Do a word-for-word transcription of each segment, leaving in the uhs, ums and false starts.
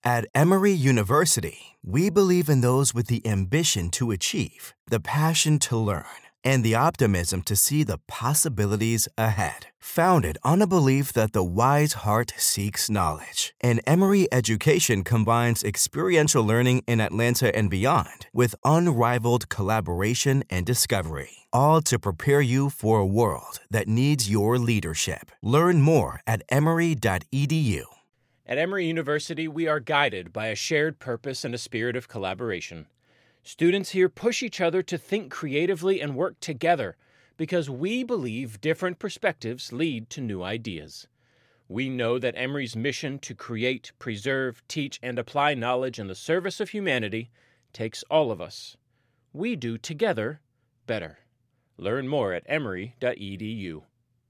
At Emory University, we believe in those with the ambition to achieve, the passion to learn, and the optimism to see the possibilities ahead. Founded on a belief that the wise heart seeks knowledge, and Emory education combines experiential learning in Atlanta and beyond with unrivaled collaboration and discovery, all to prepare you for a world that needs your leadership. Learn more at emory dot e d u. At Emory University, we are guided by a shared purpose and a spirit of collaboration. Students here push each other to think creatively and work together because we believe different perspectives lead to new ideas. We know that Emory's mission to create, preserve, teach, and apply knowledge in the service of humanity takes all of us. We do together better. Learn more at emory dot e d u.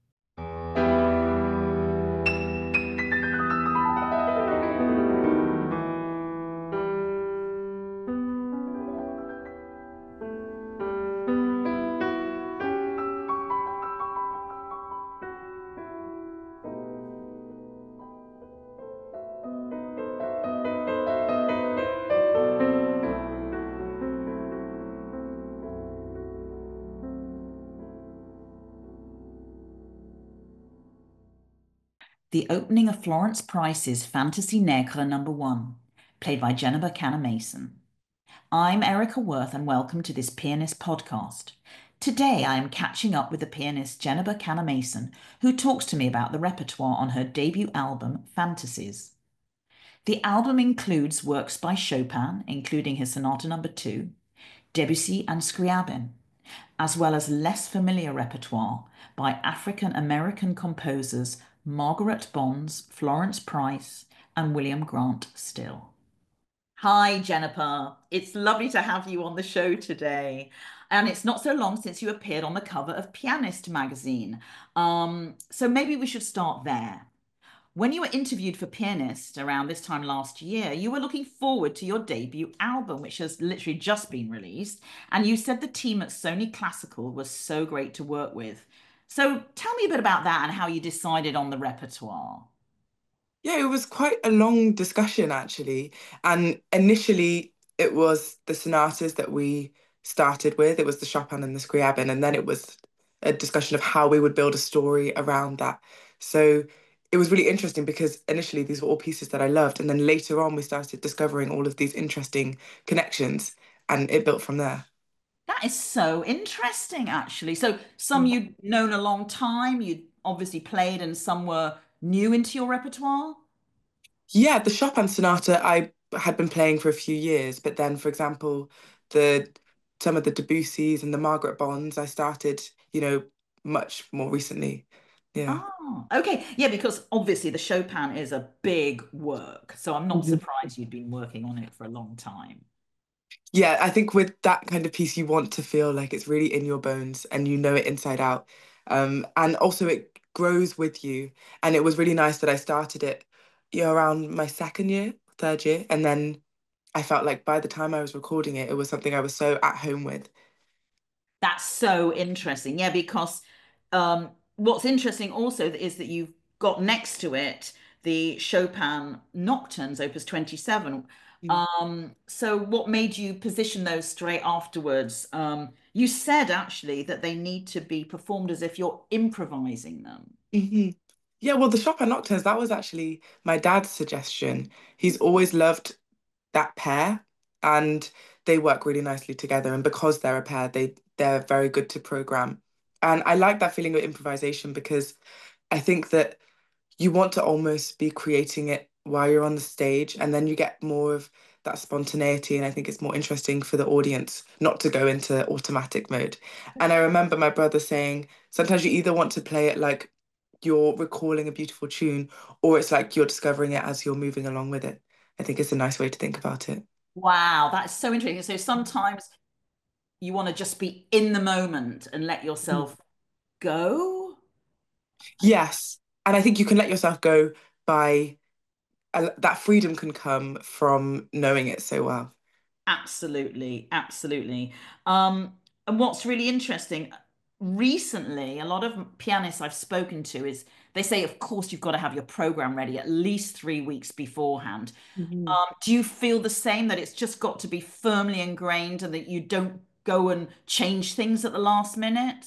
The opening of Florence Price's Fantasy Negre number one, played by Jennifer Canna Mason. I'm Erica Worth and welcome to this pianist podcast. Today I am catching up with the pianist Jennifer Canna Mason, who talks to me about the repertoire on her debut album, Fantasies. The album includes works by Chopin, including his Sonata number two, Debussy and Scriabin, as well as less familiar repertoire by African-American composers Margaret Bonds, Florence Price, and William Grant Still. Hi, Jennifer. It's lovely to have you on the show today. And it's not so long since you appeared on the cover of Pianist magazine. Um, so maybe we should start there. When you were interviewed for Pianist around this time last year, you were looking forward to your debut album, which has literally just been released. And you said the team at Sony Classical was so great to work with. So tell me a bit about that and how you decided on the repertoire. Yeah, it was quite a long discussion actually. And initially it was the sonatas that we started with. It was the Chopin and the Scriabin, and then it was a discussion of how we would build a story around that. So it was really interesting because initially these were all pieces that I loved, and then later on we started discovering all of these interesting connections, and it built from there. That is so interesting, actually. So some you'd known a long time, you'd obviously played, and some were new into your repertoire? Yeah, the Chopin sonata I had been playing for a few years, but then, for example, the some of the Debussys and the Margaret Bonds, I started, you know, much more recently. Yeah. Oh, okay. Yeah, because obviously the Chopin is a big work. So I'm not Mhm. surprised you'd been working on it for a long time. Yeah, I think with that kind of piece, you want to feel like it's really in your bones and you know it inside out. Um, and also it grows with you. And it was really nice that I started it, you know, around my second year, third year. And then I felt like by the time I was recording it, it was something I was so at home with. That's so interesting. Yeah, because um, what's interesting also is that you've got next to it the Chopin Nocturnes, Opus twenty-seven. Mm. Um, so what made you position those straight afterwards? Um, you said actually that they need to be performed as if you're improvising them. hmm Yeah, well, the Chopin Nocturnes, that was actually my dad's suggestion. He's always loved that pair and they work really nicely together. And because they're a pair, they they're very good to program. And I like that feeling of improvisation because I think that you want to almost be creating it while you're on the stage, and then you get more of that spontaneity. And I think it's more interesting for the audience not to go into automatic mode. And I remember my brother saying sometimes you either want to play it like you're recalling a beautiful tune, or it's like you're discovering it as you're moving along with it. I think it's a nice way to think about it. Wow, that's so interesting. So sometimes you want to just be in the moment and let Mhm. yourself go. Yes. And I think you can let yourself go by uh, that freedom can come from knowing it so well. Absolutely, absolutely. Um, and what's really interesting, recently, a lot of pianists I've spoken to is they say, of course, you've got to have your program ready at least three weeks beforehand. Mhm. Um, do you feel the same, that it's just got to be firmly ingrained and that you don't go and change things at the last minute?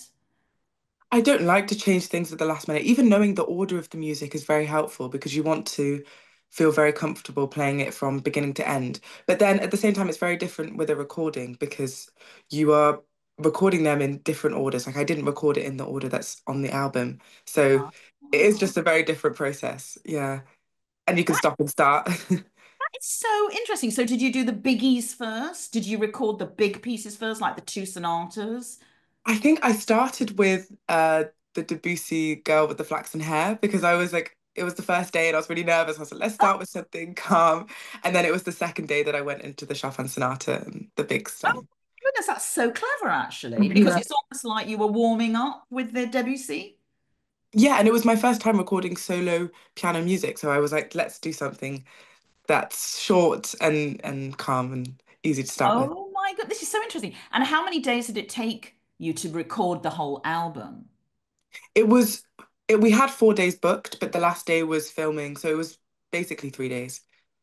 I don't like to change things at the last minute. Even knowing the order of the music is very helpful because you want to feel very comfortable playing it from beginning to end. But then at the same time, it's very different with a recording because you are recording them in different orders. Like I didn't record it in the order that's on the album. So it is Oh, just a very different process. Yeah. And you can that stop and start. is so interesting. So, did you do the biggies first? Did you record the big pieces first, like the two sonatas? I think I started with uh the Debussy Girl with the Flaxen Hair because I was like, it was the first day and I was really nervous. I was like, let's start with something calm. And then it was the second day that I went into the Chopin Sonata and the big Oh, stuff. goodness, that's so clever, actually, because Yeah. it's almost like you were warming up with the Debussy. Yeah, and it was my first time recording solo piano music, so I was like, let's do something that's short and and calm and easy to start with. Oh my God, this is so interesting. And how many days did it take you to record the whole album? It was it, we had four days booked, but the last day was filming, so it was basically three days,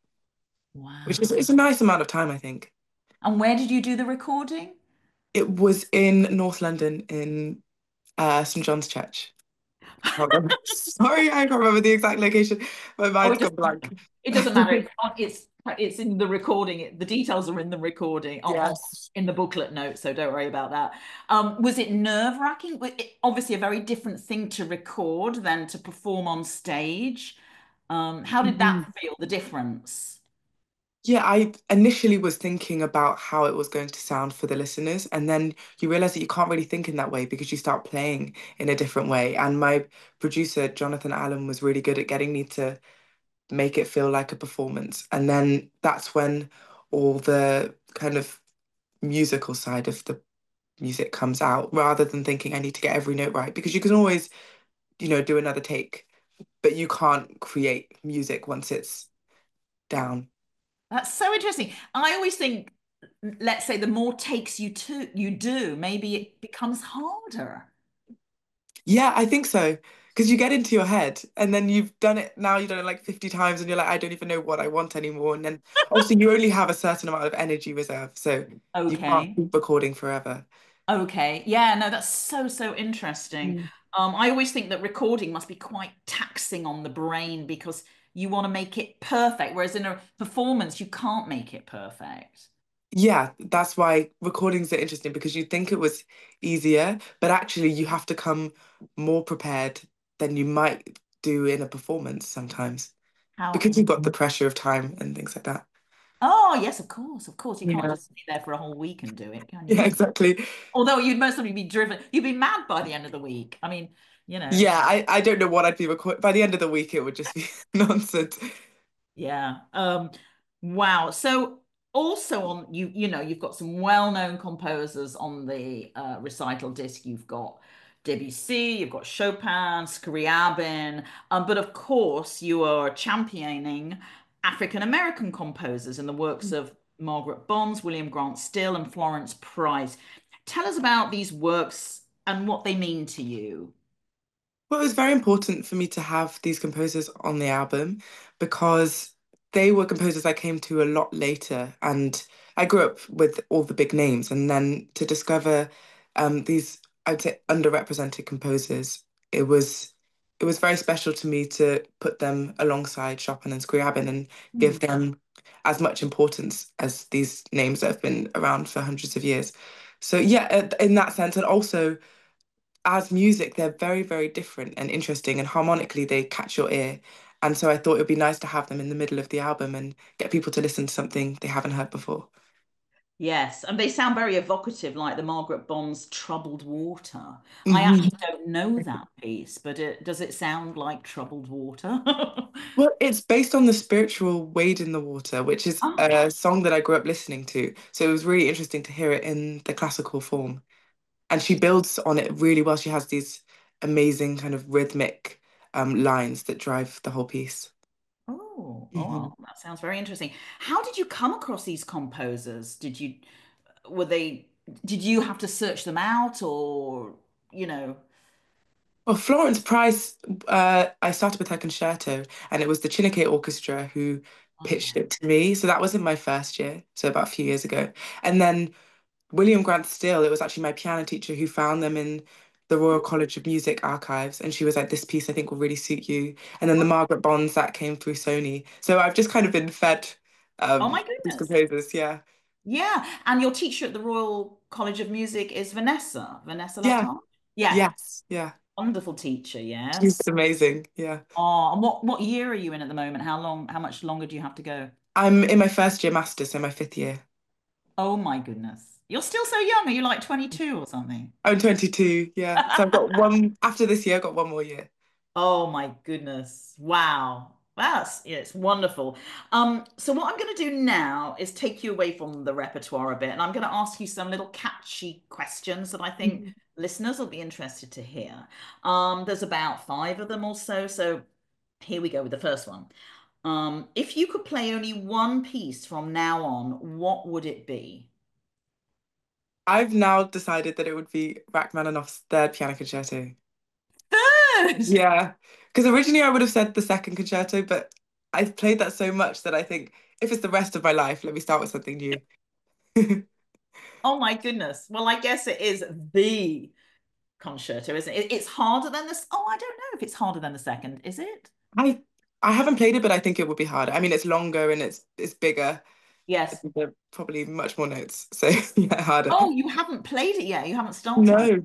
which is Wow. it's a nice amount of time, I think. And where did you do the recording? It was in North London in uh, Saint John's Church. I can't remember. Sorry, I can't remember the exact location. My Oh, mind's it gone doesn't blank. matter. It doesn't matter. It's on- it's it's in the recording. It, the details are in the recording, on, on- Yes. in the booklet note, so don't worry about that. Um, was it nerve-wracking? Was it- Obviously, a very different thing to record than to perform on stage. Um, how did that Mhm. feel, the difference? Yeah, I initially was thinking about how it was going to sound for the listeners, and then you realize that you can't really think in that way because you start playing in a different way. And my producer, Jonathan Allen, was really good at getting me to make it feel like a performance. And then that's when all the kind of musical side of the music comes out rather than thinking I need to get every note right because you can always, you know, do another take, but you can't create music once it's down. That's so interesting. I always think, let's say, the more takes you to you do, maybe it becomes harder. Yeah, I think so. Because you get into your head and then you've done it now, you've done it like fifty times and you're like, I don't even know what I want anymore. And then obviously you only have a certain amount of energy reserve, so you can't Okay. keep recording forever. Okay. Yeah, no, that's so, so interesting. Mm. Um, I always think that recording must be quite taxing on the brain because you want to make it perfect, whereas in a performance, you can't make it perfect. Yeah, that's why recordings are interesting because you think it was easier, but actually you have to come more prepared than you might do in a performance sometimes How? because you've got the pressure of time and things like that. Oh, yes, of course, of course. You can't Yeah. just be there for a whole week and do it, can Yeah, you? exactly. Although you'd most probably be driven, you'd be mad by the end of the week. I mean, you know. Yeah, I, I don't know what I'd be recording. By the end of the week, it would just be nonsense. Yeah. Um, wow. So also on you, you know, you've got some well-known composers on the uh, recital disc. You've got Debussy, you've got Chopin, Scriabin, um, but of course you are championing African American composers in the works of Margaret Bonds, William Grant Still, and Florence Price. Tell us about these works and what they mean to you. Well, it was very important for me to have these composers on the album because they were composers I came to a lot later, and I grew up with all the big names, and then to discover um, these, I'd say, underrepresented composers, it was it was very special to me to put them alongside Chopin and Scriabin and give Hmm. them as much importance as these names that have been around for hundreds of years. So yeah, uh, in that sense, and also as music, they're very, very different and interesting, and harmonically, they catch your ear. And so I thought it would be nice to have them in the middle of the album and get people to listen to something they haven't heard before. Yes, and they sound very evocative, like the Margaret Bonds Troubled Water. I Mhm. actually don't know that piece, but it, does it sound like troubled water? Well, it's based on the spiritual Wade in the Water, which is Oh, a song that I grew up listening to. So it was really interesting to hear it in the classical form. And she builds on it really well. She has these amazing kind of rhythmic um, lines that drive the whole piece. oh, Mhm. oh, that sounds very interesting. How did you come across these composers? Did you, were they, did you have to search them out or, you know? Well, Florence Price, uh, I started with her concerto, and it was the Chineke Orchestra who Oh, pitched yeah. it to me. So that was in my first year, so about a few years ago. And then William Grant Still, it was actually my piano teacher who found them in the Royal College of Music archives. And she was like, this piece I think will really suit you. And then the Margaret Bonds that came through Sony. So I've just kind of been fed Oh um, my these goodness. composers. Yeah. Yeah. And your teacher at the Royal College of Music is Vanessa, Vanessa Yeah. Latarche? Yeah. Yes. Yeah. Wonderful teacher, yes. She's amazing. Yeah. Oh, and what what year are you in at the moment? How long, how much longer do you have to go? I'm in my first year master, so my fifth year. Oh my goodness. You're still so young. Are you like twenty-two or something? I'm twenty-two. Yeah. So I've got one, after this year, I've got one more year. Oh my goodness. Wow. That's yeah, it's wonderful. Um, so what I'm going to do now is take you away from the repertoire a bit, and I'm going to ask you some little catchy questions that I think Mhm. listeners will be interested to hear. Um, there's about five of them or so. So here we go with the first one. Um, if you could play only one piece from now on, what would it be? I've now decided that it would be Rachmaninoff's third piano concerto. Third. Yeah, because originally I would have said the second concerto, but I've played that so much that I think if it's the rest of my life, let me start with something new. Oh my goodness. Well, I guess it is the concerto, isn't it? It's harder than this. Oh, I don't know if it's harder than the second, is it? I I haven't played it, but I think it would be harder. I mean, it's longer and it's it's bigger. Yes. There are probably much more notes, so yeah, harder. Oh, you haven't played it yet. You haven't started it. No.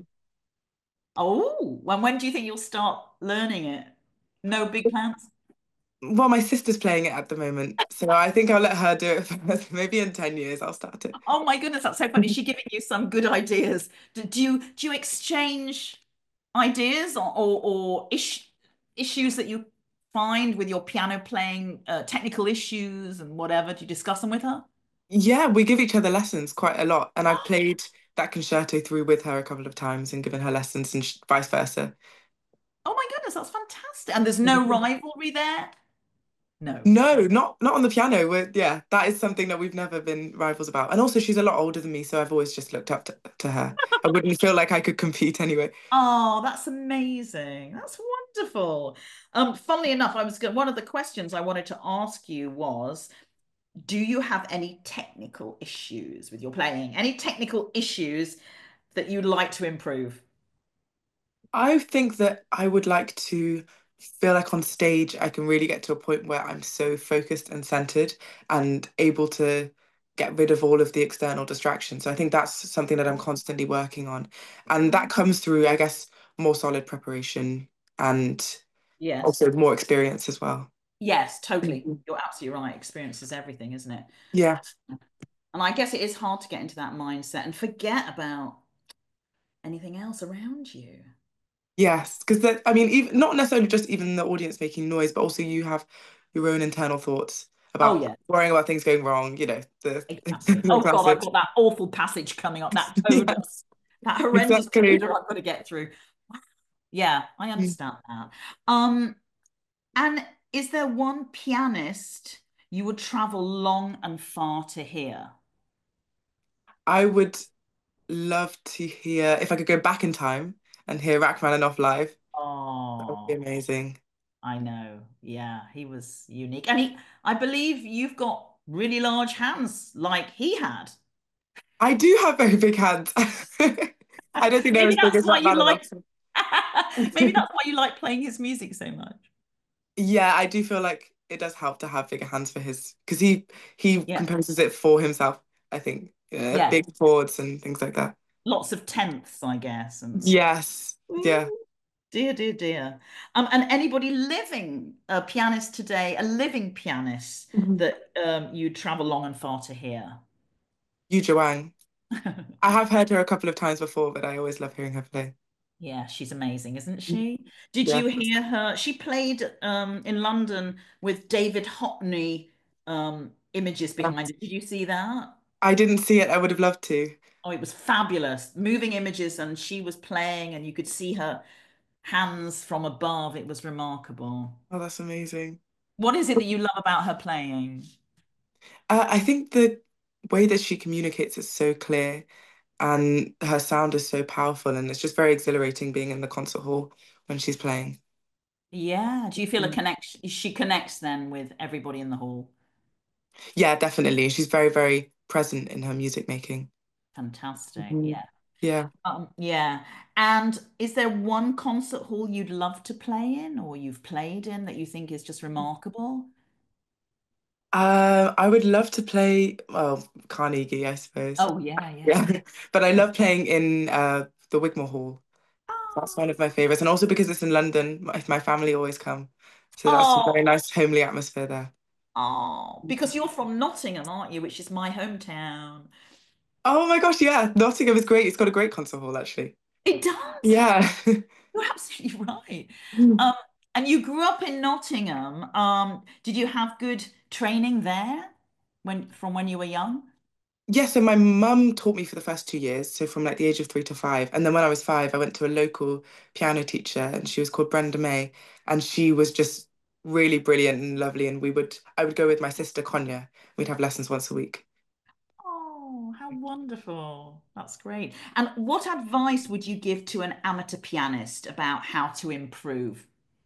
Oh, when when do you think you'll start learning it? No big plans? Well, my sister's playing it at the moment, so I think I'll let her do it first. Maybe in ten years I'll start it. Oh my goodness, that's so funny. Is she giving you some good ideas? Do, do you do you exchange ideas or or, or ish, issues that you find with your piano playing, uh, technical issues and whatever? Do you discuss them with her? Yeah, we give each other lessons quite a lot, and I've played that concerto through with her a couple of times and given her lessons and sh vice versa. Oh my goodness, that's fantastic. And there's no rivalry there? No. No, not not on the piano. We're, yeah, that is something that we've never been rivals about. And also, she's a lot older than me, so I've always just looked up to, to her. I wouldn't feel like I could compete anyway. Oh, that's amazing. That's wonderful. Um, funnily enough, I was going, one of the questions I wanted to ask you was, do you have any technical issues with your playing? Any technical issues that you'd like to improve? I think that I would like to feel like on stage I can really get to a point where I'm so focused and centered and able to get rid of all of the external distractions. So I think that's something that I'm constantly working on. And that comes through, I guess, more solid preparation and Yes. also more experience as well. Yes, totally. Mhm. You're absolutely right. Experience is everything, isn't it? Yeah. And I guess it is hard to get into that mindset and forget about anything else around you. Yes, because that I mean, even not necessarily just even the audience making noise, but also you have your own internal thoughts Oh, about yeah. worrying about things going wrong, you know, the Exactly. the Oh God, I've classic. got that awful passage coming up, that coda, Yes, that horrendous exactly. coda I've got to get through. Yeah, I Mm. understand that. Um, and is there one pianist you would travel long and far to hear? I would love to hear if I could go back in time and hear Rachmaninoff live. That would be Oh, amazing. I know. Yeah, he was unique. And he, I believe you've got really large hands like he had. I do have very big hands. I don't think they're Maybe as big that's as why you like, Rachmaninoff's. maybe that's why you like playing his music so much. Yeah, I do feel like it does help to have bigger hands for his because he he Yeah. composes it for himself, I think. Yeah, Yes. big chords and things like that. Lots of tenths, I guess. And Yes. Yeah. ooh, dear, dear, dear. Um, and anybody living, a pianist today, a living pianist Mhm. that um, you travel long and far to hear? Yu Wang. I have heard her a couple of times before, but I always love hearing her play. Yeah, she's amazing, isn't she? Did Yeah. you hear her? She played um, in London with David Hockney, um, images behind it. Did you see that? I didn't see it. I would have loved to. Oh, it was fabulous. Moving images, and she was playing, and you could see her hands from above. It was remarkable. Oh, that's amazing. What is it that you love about her playing? Uh, I think the way that she communicates is so clear and her sound is so powerful and it's just very exhilarating being in the concert hall when she's playing. Yeah. Do you feel a Mm. connection? She connects then with everybody in the hall. Yeah, definitely. She's very, very present in her music making. Fantastic. Mhm. Yeah. Yeah. Um, yeah. And is there one concert hall you'd love to play in or you've played in that you think is just remarkable? Uh, I would love to play, well, Carnegie, I suppose. Oh, yeah, yeah. Yeah. But I love playing in uh, the Wigmore Hall. That's one of my favorites. And also because it's in London, my, my family always come. So that's a very Oh, nice, homely atmosphere there. oh, because you're from Nottingham, aren't you? Which is my hometown. Oh my gosh, yeah. Nottingham is great. It's got a great concert hall, actually. It does. Yeah. You're absolutely right. Um, and you grew up in Nottingham. Um, did you have good training there when from when you were young? Yeah, so my mum taught me for the first two years, so from like the age of three to five. And then when I was five, I went to a local piano teacher and she was called Brenda May. And she was just really brilliant and lovely. And we would, I would go with my sister Konya. We'd have lessons once a week. Oh, how wonderful. That's great. And what advice would you give to an amateur pianist about how to improve?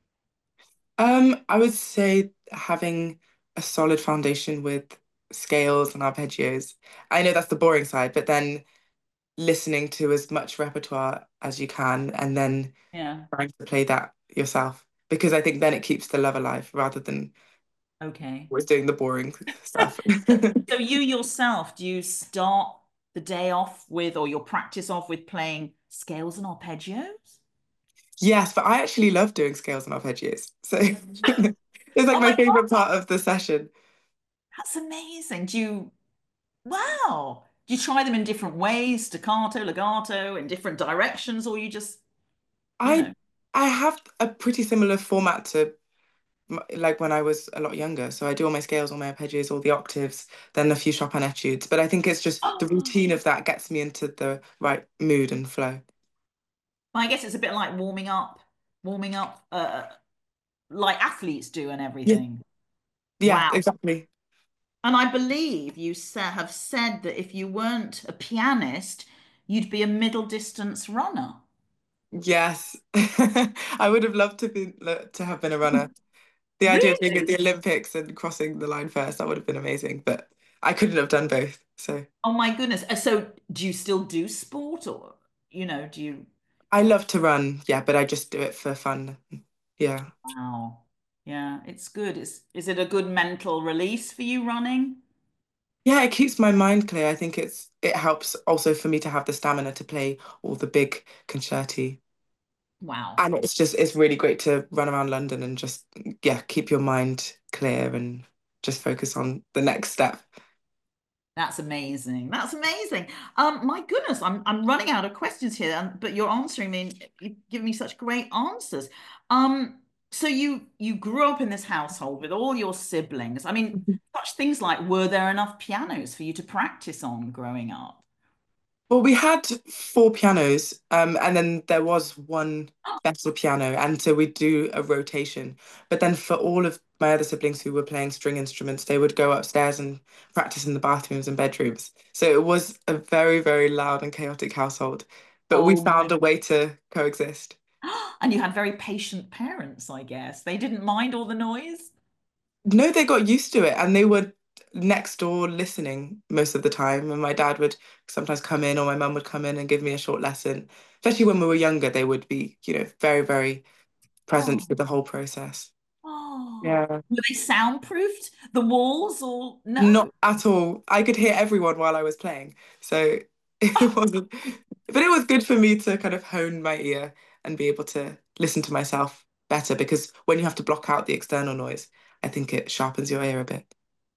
Um, I would say having a solid foundation with scales and arpeggios. I know that's the boring side, but then listening to as much repertoire as you can and then Yeah. trying to play that yourself. Because I think then it keeps the love alive rather than Okay. always doing the boring stuff. So you yourself, do you start the day off with, or your practice off with playing scales and arpeggios? Yes, but I actually love doing scales and arpeggios. So it's like Oh my my favorite God, part of the session. that's amazing. Do you, wow. Do you try them in different ways, staccato, legato, in different directions, or you just, you I know, I have a pretty similar format to m- like when I was a lot younger. So I do all my scales, all my arpeggios, all the octaves, then a few Chopin etudes. But I think it's just the oh, routine of that gets me into the right mood and flow. I guess it's a bit like warming up, warming up, uh, like athletes do and Yeah, everything. yeah, Wow. exactly. And I believe you sa have said that if you weren't a pianist, you'd be a middle distance runner. Yes. I would have loved to be to have been a runner. The idea of being at Really? the Olympics and crossing the line first, that would have been amazing, but I couldn't have done both. So Oh my goodness. Uh, So do you still do sport or, you know, do you? I love to run, yeah, but I just do it for fun. Yeah. Wow. Yeah, it's good. Is is it a good mental release for you running? Yeah, it keeps my mind clear. I think it's it helps also for me to have the stamina to play all the big concerti. Wow. And it's just it's really great to run around London and just yeah, keep your mind clear and just focus on the next step. That's amazing. That's amazing. Um, my goodness, I'm I'm running out of questions here, and- but you're answering me. And you've given me such great answers. Um, so you you grew up in this household with all your siblings. I mean, such things like were there enough pianos for you to practice on growing up? Well, we had four pianos, um, and then there was one better piano, and so we'd do a rotation. But then for all of my other siblings who were playing string instruments, they would go upstairs and practice in the bathrooms and bedrooms. So it was a very, very loud and chaotic household, but we Oh, found a way to coexist. and you had very patient parents, I guess. They didn't mind all the noise. No, they got used to it, and they were next door listening most of the time. And my dad would sometimes come in, or my mum would come in and give me a short lesson. Especially when we were younger, they would be, you know, very, very present Oh, through the whole process. oh. Yeah. Were they soundproofed? The walls or no? Not at all. I could hear everyone while I was playing. So it wasn't, but it was good for me to kind of hone my ear and be able to listen to myself better because when you have to block out the external noise, I think it sharpens your ear a bit.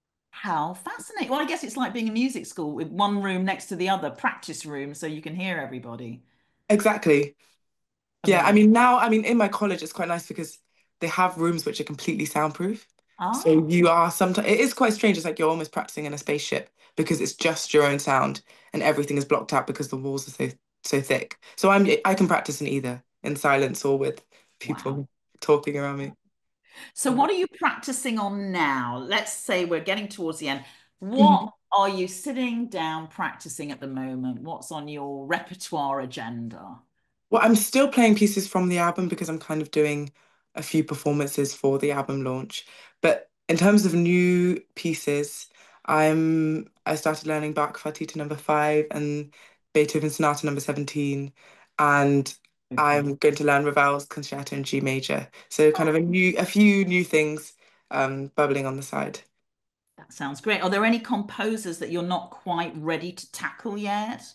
How fascinating. Well, I guess it's like being in music school with one room next to the other, practice room, so you can hear everybody. Exactly. Yeah, I Amazing. mean now, I mean in my college it's quite nice because they have rooms which are completely soundproof. So Ah, you are sometimes it is quite strange. It's like you're almost practicing in a spaceship because it's just your own sound and everything is blocked out because the walls are so so thick. So I'm I can practice in either in silence or with wow. people talking around me. So what are you practicing on now? Let's say we're getting towards the end. What Mhm. are you sitting down practicing at the moment? What's on your repertoire agenda? Well, I'm still playing pieces from the album because I'm kind of doing a few performances for the album launch. But in terms of new pieces, I'm I started learning Bach Partita number five and Beethoven Sonata number seventeen, and Okay. I'm going to learn Ravel's Concerto in G major. So kind of a new a few new things um bubbling on the side. That sounds great. Are there any composers that you're not quite ready to tackle yet?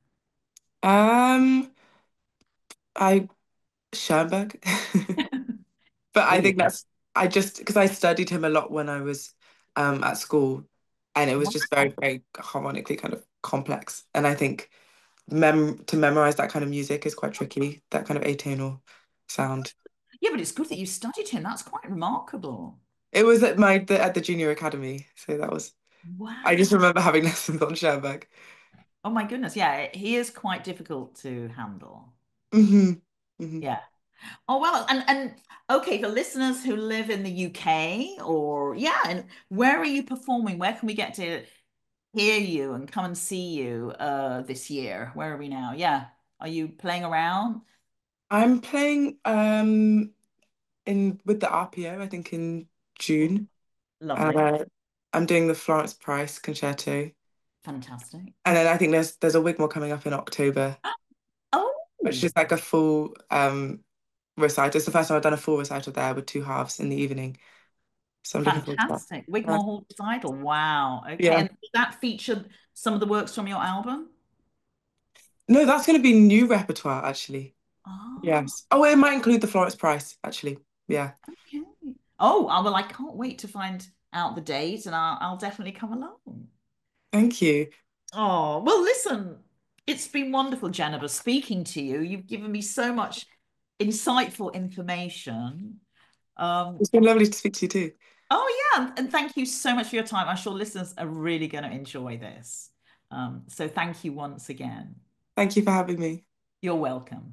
Um, I Schoenberg. But I Oh, think that's I just because I studied him a lot when I was um at school, and it was just very, wow. very harmonically kind of complex. And I think mem to memorize that kind of music is quite tricky, that kind of atonal sound. Yeah, but it's good that you studied him. That's quite remarkable. It was at my the, at the junior academy, so that was I just Wow. remember having lessons on Schoenberg. Oh my goodness. Yeah, he is quite difficult to handle. Hmm. Hmm. Yeah. Oh well, and and okay, for listeners who live in the U K or yeah, and where are you performing? Where can we get to hear you and come and see you uh this year? Where are we now? Yeah. Are you playing around? I'm playing um in with the R P O, I think in June. Lovely. Uh, I'm doing the Florence Price concerto. Fantastic. And then I think there's there's a Wigmore coming up in October, which Oh, is like a full um recital. It's the first time I've done a full recital there with two halves in the evening. So I'm looking forward to that. fantastic. Uh, Wigmore Hall recital. Wow. Okay. yeah. And does that featured some of the works from your album? No, that's going to be new repertoire actually. Oh, Yes. Oh, it might include the Florence Price actually. Yeah. okay. Oh, uh, well, I can't wait to find out the date and I'll, I'll definitely come along. Thank you. Oh, well, listen, it's been wonderful, Jennifer, speaking to you. You've given me so much insightful information. Um, It's been lovely to speak to you too. oh, yeah, and, and thank you so much for your time. I'm sure listeners are really going to enjoy this. Um, so thank you once again. Thank you for having me. You're welcome.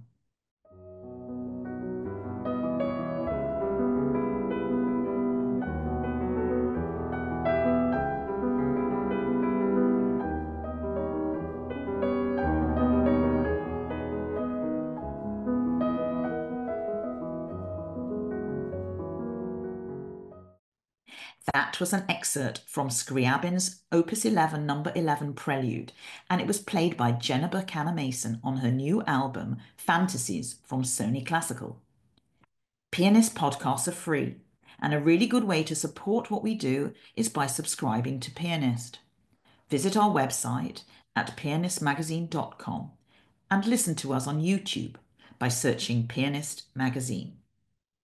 That was an excerpt from Scriabin's Opus eleven, number eleven Prelude, and it was played by Jenna Buchanan Mason on her new album, Fantasies from Sony Classical. Pianist podcasts are free, and a really good way to support what we do is by subscribing to Pianist. Visit our website at pianist magazine dot com and listen to us on YouTube by searching Pianist Magazine.